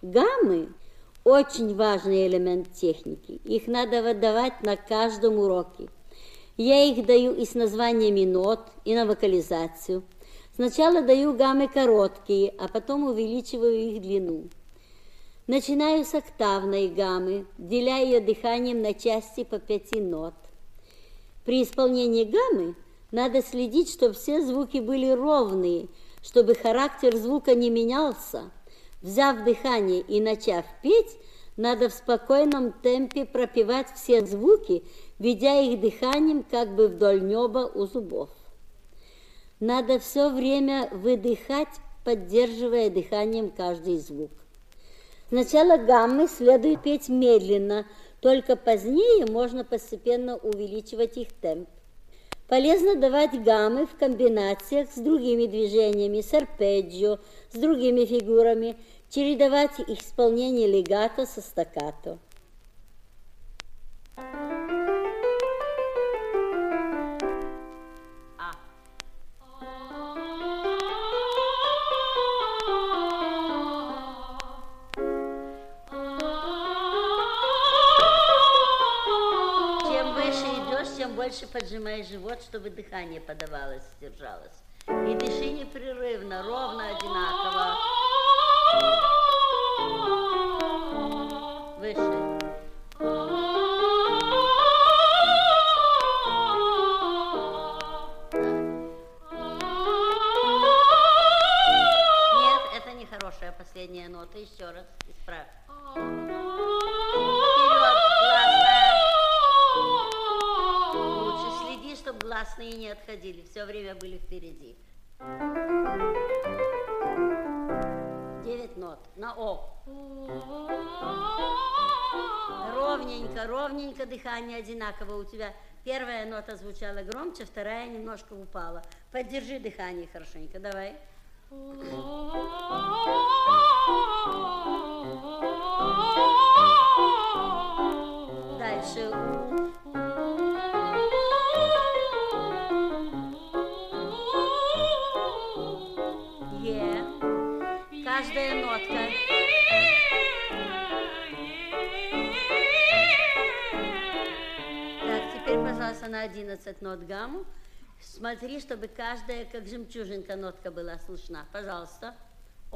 Гаммы – очень важный элемент техники. Их надо выдавать на каждом уроке. Я их даю и с названиями нот, и на вокализацию. Сначала даю гаммы короткие, а потом увеличиваю их длину. Начинаю с октавной гаммы, деля ее дыханием на части по 5 нот. При исполнении гаммы надо следить, чтобы все звуки были ровные, чтобы характер звука не менялся. Взяв дыхание и начав петь, надо в спокойном темпе пропевать все звуки, ведя их дыханием как бы вдоль неба у зубов. Надо все время выдыхать, поддерживая дыханием каждый звук. Сначала гаммы следует петь медленно, только позднее можно постепенно увеличивать их темп. Полезно давать гаммы в комбинациях с другими движениями, с арпеджио, с другими фигурами, чередовать их исполнение легато со стаккато. Чем больше поджимаешь живот, чтобы дыхание подавалось, держалось. И дыши непрерывно, ровно, одинаково. Выше. Нет, это не хорошая последняя нота. Еще раз, исправь. Чтобы гласные не отходили, все время были впереди. 9 нот на О. Ровненько, ровненько дыхание одинаково у тебя. Первая нота звучала громче, вторая немножко упала. Поддержи дыхание хорошенько, давай. Дальше каждая нотка. Так, теперь, пожалуйста, на 11 нот гамму. Смотри, чтобы каждая, как жемчужинка, нотка была слышна. Пожалуйста. О.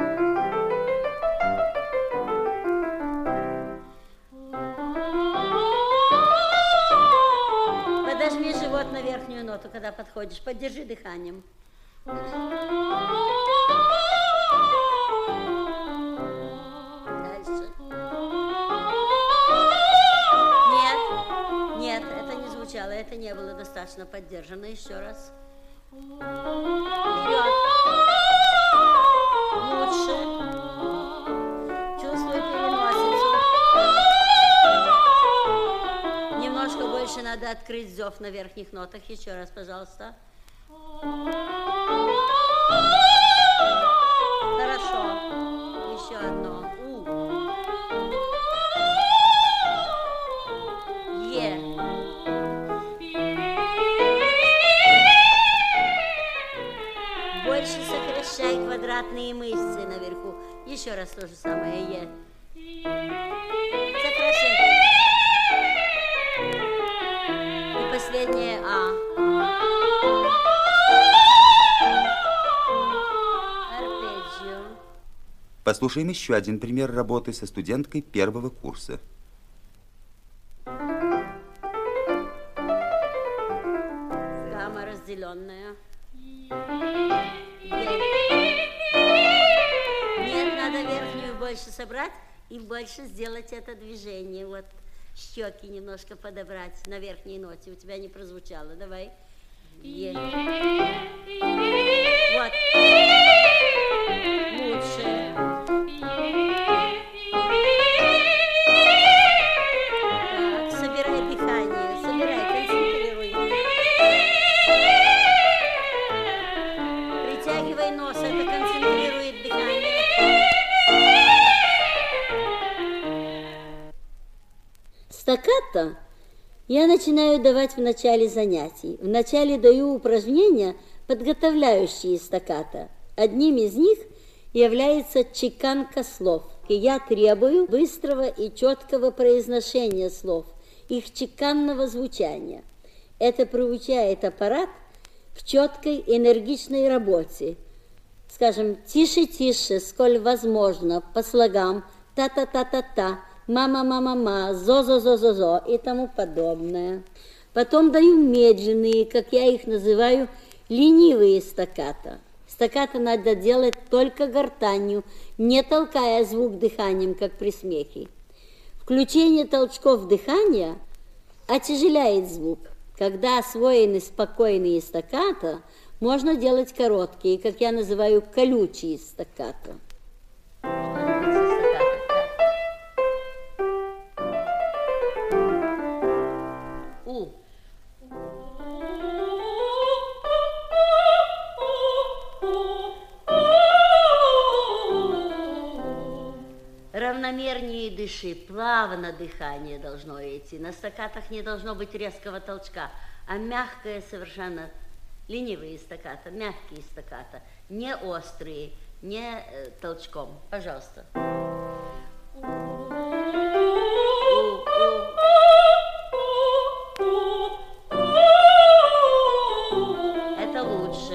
Подожми живот на верхнюю ноту, когда подходишь. Поддержи дыханием. Это не было достаточно поддержано. Еще раз. Вперед. Лучше. Чувствуй переносицу. Немножко больше надо открыть зев на верхних нотах. Еще раз, пожалуйста. Хорошо. Еще одно. Больше сокращай квадратные мышцы наверху. Еще раз то же самое. Е. Сокращай. И последнее А. Арпеджио. Послушаем еще один пример работы со студенткой первого курса. Гамма разделенная. Нет, надо верхнюю больше собрать и больше сделать это движение. Вот щеки немножко подобрать на верхней ноте. У тебя не прозвучало. Давай. Вот. Лучше. Так, собирай дыхание. Собирай, концентрируй. Притягивай нос, это концентрирует дыхание. Стаккато я начинаю давать в начале занятий. Вначале даю упражнения, подготовляющие стаккато. Одним из них является чеканка слов. уроке я требую быстрого и четкого произношения слов, их чеканного звучания. Это приучает аппарат к четкой энергичной работе. Скажем, тише-тише, сколь возможно, по слогам та-та-та-та-та, ма-ма-ма-ма-ма, зо-зо-зо-зо-зо и тому подобное. Потом даю медленные, как я их называю, ленивые стаккато. Стаккато надо делать только гортанью, не толкая звук дыханием, как при смехе. Включение толчков дыхания отяжеляет звук. Когда освоены спокойные стаккато, можно делать короткие, как я называю, колючие стаккато. Равномернее дыши, плавно дыхание должно идти. На стаккатах не должно быть резкого толчка, а мягкое совершенно, ленивые стаккато, мягкие стаккато, не острые, не толчком. Пожалуйста. Это лучше.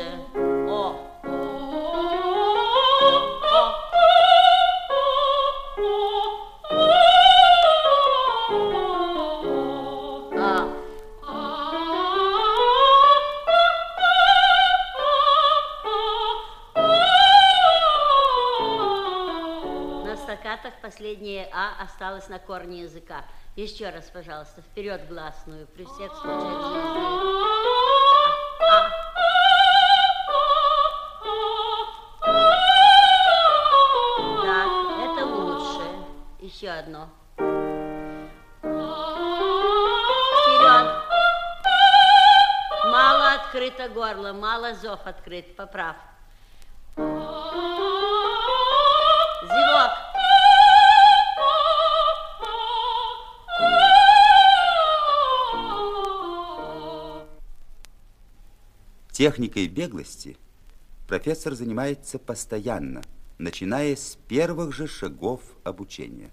Последнее «а» осталось на корне языка. Еще раз, пожалуйста, вперед гласную, при всех случаях жизни. Так, это лучше. Еще одно. Вперед. Мало открыто горло, мало зов открыт. Поправ. Зевок. Техникой беглости профессор занимается постоянно, начиная с первых же шагов обучения.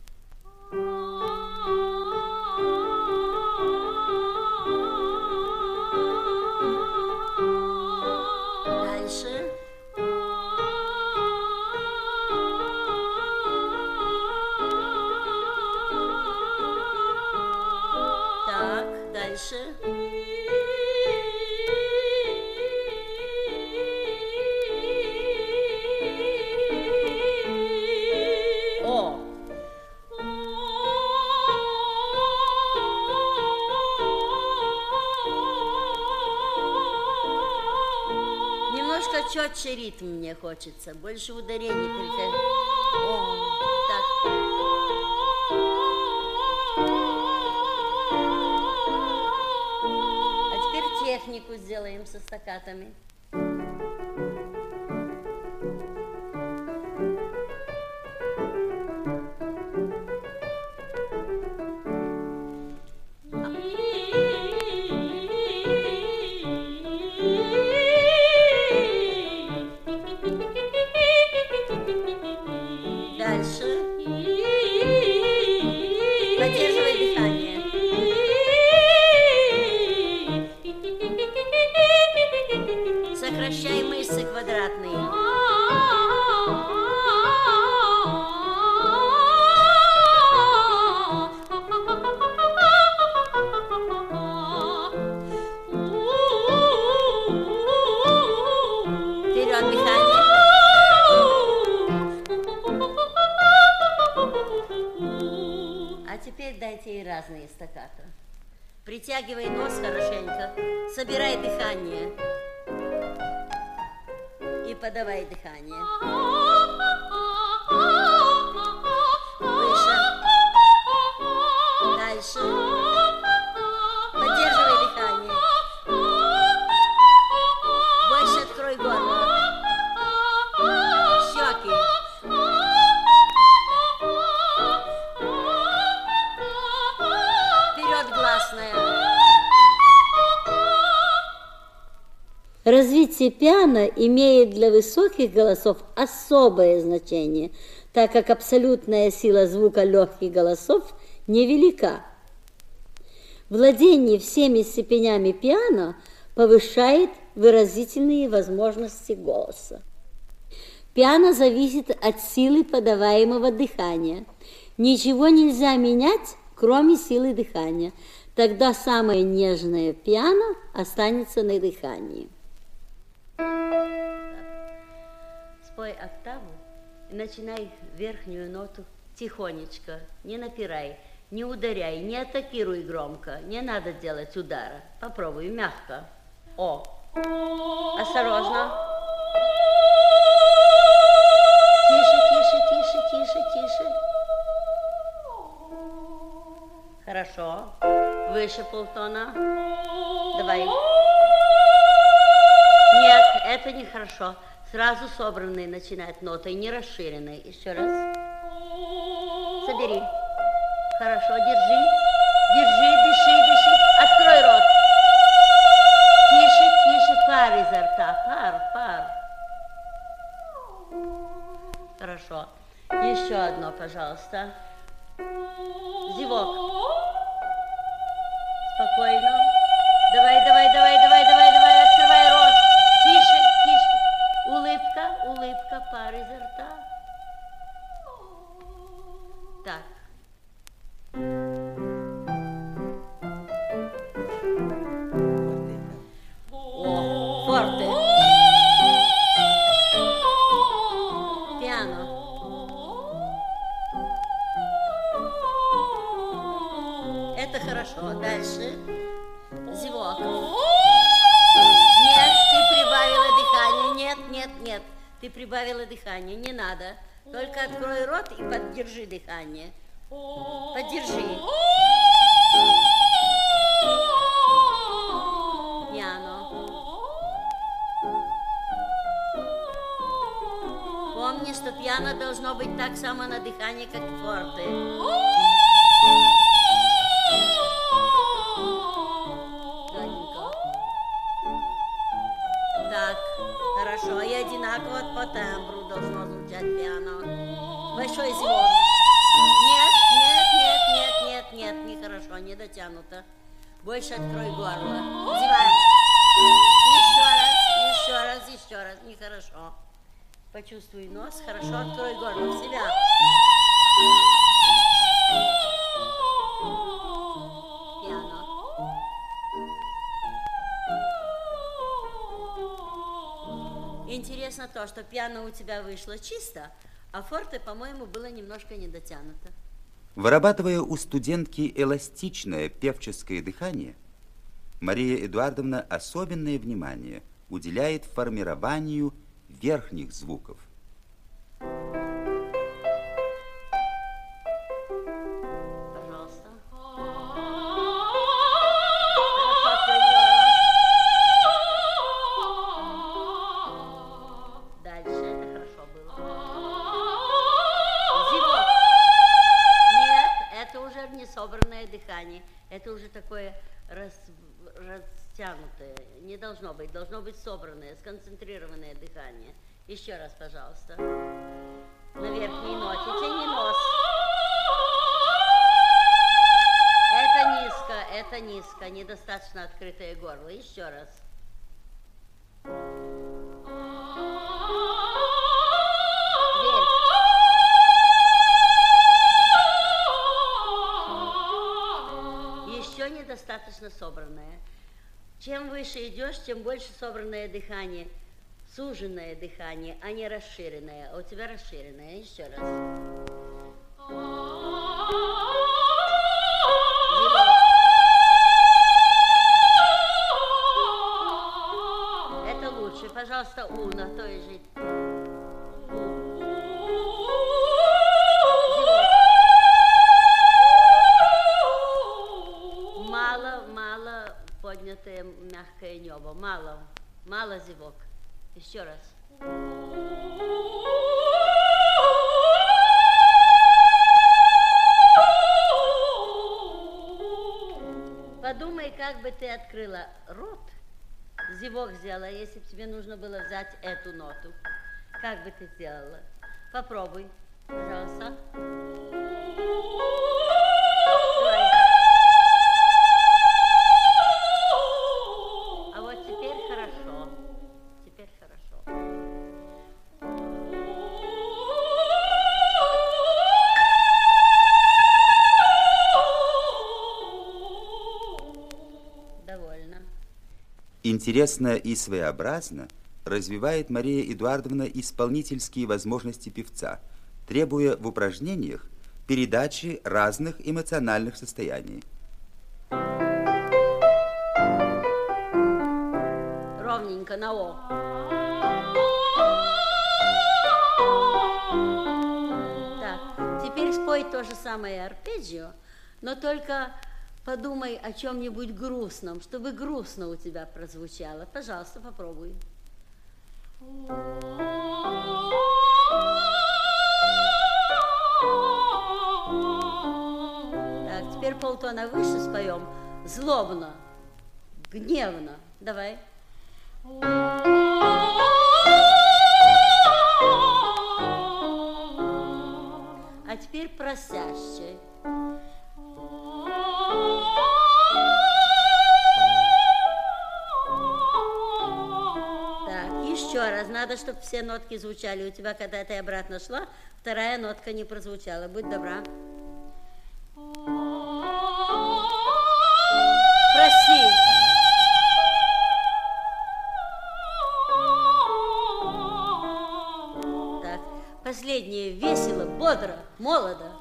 Дальше. Так, дальше. Четче ритм мне хочется, больше ударений переходить. Так. А теперь технику сделаем со стаккатами. Сокращай мышцы квадратные. Вперед, дыхание. А теперь дайте ей разные стаккато. Притягивай нос хорошенько, собирай дыхание. И подавай дыхание. Выше. Дальше. Поддерживай дыхание. Больше открой горло. Щеки. Вперед гласная. Развитие пиано имеет для высоких голосов особое значение, так как абсолютная сила звука легких голосов невелика. Владение всеми степенями пиано повышает выразительные возможности голоса. Пиано зависит от силы подаваемого дыхания. Ничего нельзя менять, кроме силы дыхания. Тогда самое нежное пиано останется на дыхании. Спой октаву и начинай верхнюю ноту тихонечко, не напирай, не ударяй, не атакируй громко, не надо делать удара. Попробуй мягко. О, осторожно. Тише, тише, тише, тише, тише. Хорошо. Выше полтона. Давай. Нет, это нехорошо. Сразу собранные начинают нотой, не расширенные. Еще раз. Собери. Хорошо, держи. Держи, дыши, дыши. Открой рот. Тише, тише, пар изо рта. Пар. Хорошо. Еще одно, пожалуйста. Зевок. Спокойно. Давай. Открывай рот. Тише. Улыбка, пар изо рта. Так. О, форте. Пиано. Это хорошо. Дальше. Зевок. Нет, ты прибавила дыхание. Нет. Ты прибавила дыхание. Не надо. Только открой рот и поддержи дыхание. Поддержи. Пиано. Помни, что пиано должно быть так само на дыхании, как и форте. Тоненько. Так, хорошо. И одинаково по тембру должно звучать пиано. Большой звук. Нет, нехорошо, не дотянуто. Больше открой горло. Зевай. Еще раз. Нехорошо. Почувствуй нос. Хорошо, открой горло в себя. Пиано. Интересно то, что пиано у тебя вышло чисто, а форте, по-моему, было немножко недотянуто. Вырабатывая у студентки эластичное певческое дыхание, Мария Эдуардовна особенное внимание уделяет формированию верхних звуков. Пожалуйста. Дальше это хорошо было. Зевок. Нет, это уже не собранное дыхание. Это уже такое растянутое. Не должно быть. Должно быть собранное, сконцентрированное дыхание. Еще раз, пожалуйста. На верхней ноте. Тяни нос. Это низко. Недостаточно открытое горло. Еще раз. Еще недостаточно собранное. Чем выше идешь, тем больше собранное дыхание. Суженное дыхание, а не расширенное. А у тебя расширенное. Еще раз. Это лучше. Пожалуйста, на той же. Мало поднятое мягкое небо. Мало зевок. Еще раз. Подумай, как бы ты открыла рот зевок сделала, если бы тебе нужно было взять эту ноту. Как бы ты сделала? Попробуй, пожалуйста. Давай. А вот теперь хорошо. Теперь хорошо. Довольно. Интересно и своеобразно развивает Мария Эдуардовна исполнительские возможности певца, требуя в упражнениях передачи разных эмоциональных состояний. Ровненько, на О. Так, теперь спой то же самое арпеджио, но только подумай о чем-нибудь грустном, чтобы грустно у тебя прозвучало. Пожалуйста, попробуй. Так, теперь полтона выше споем. Злобно, гневно. Давай. А теперь просяще. Так, еще раз. Надо, чтобы все нотки звучали. У тебя, когда ты обратно шла, вторая нотка не прозвучала. Будь добра. Проси. Так, последнее. Весело, бодро, молодо.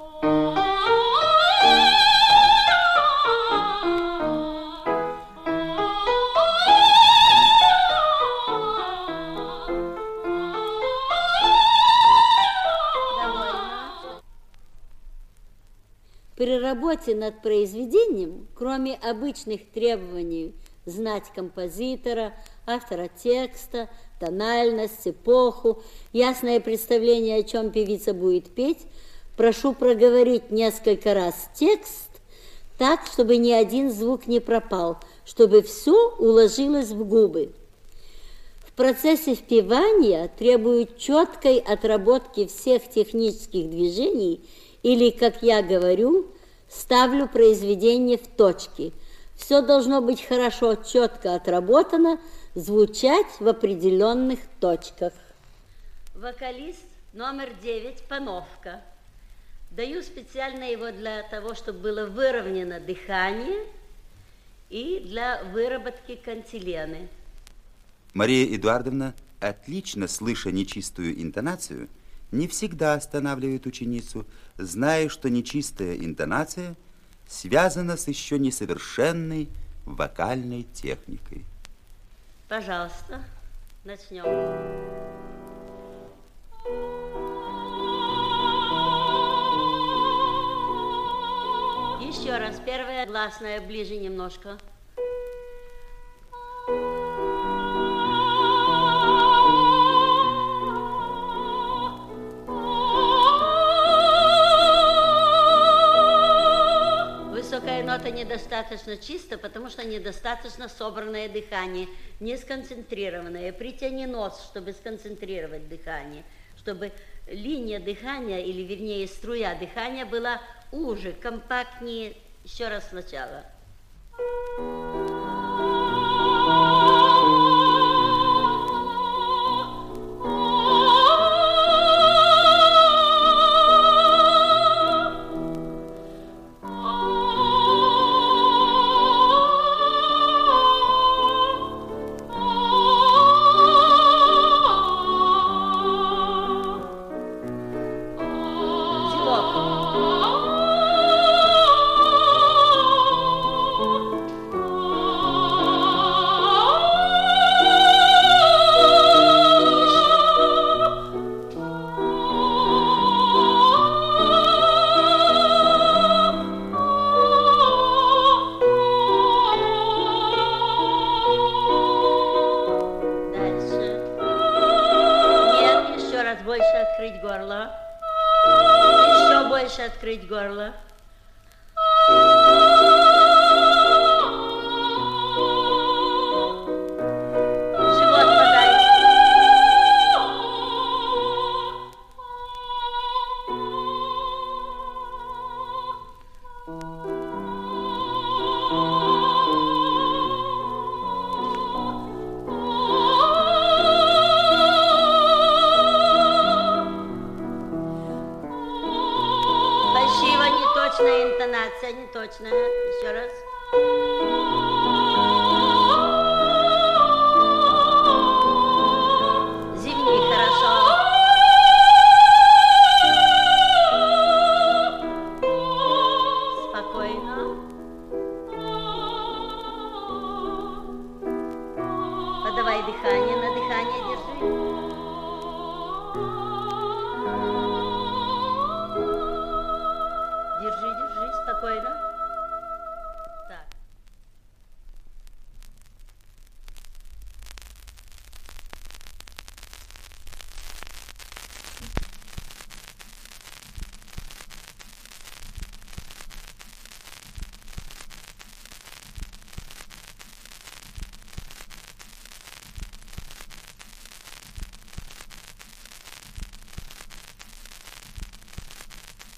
При работе над произведением, кроме обычных требований знать композитора, автора текста, тональность, эпоху, ясное представление, о чем певица будет петь, прошу проговорить несколько раз текст так, чтобы ни один звук не пропал, чтобы все уложилось в губы. В процессе впевания требует четкой отработки всех технических движений или, как я говорю, ставлю произведение в точки. Все должно быть хорошо, четко отработано, звучать в определенных точках. Вокалист номер 9, Пановка. Даю специально его для того, чтобы было выровнено дыхание и для выработки кантилены. Мария Эдуардовна, отлично слыша нечистую интонацию, не всегда останавливает ученицу, зная, что нечистая интонация связана с еще несовершенной вокальной техникой. Пожалуйста, начнем. Еще раз, первая гласная ближе немножко. Высокая нота недостаточно чисто, потому что недостаточно собранное дыхание, не сконцентрированное. Притяни нос, чтобы сконцентрировать дыхание, чтобы линия дыхания, или вернее струя дыхания была уже, компактнее. Еще раз сначала. Открыть горло. точная интонация, не точная. Еще раз.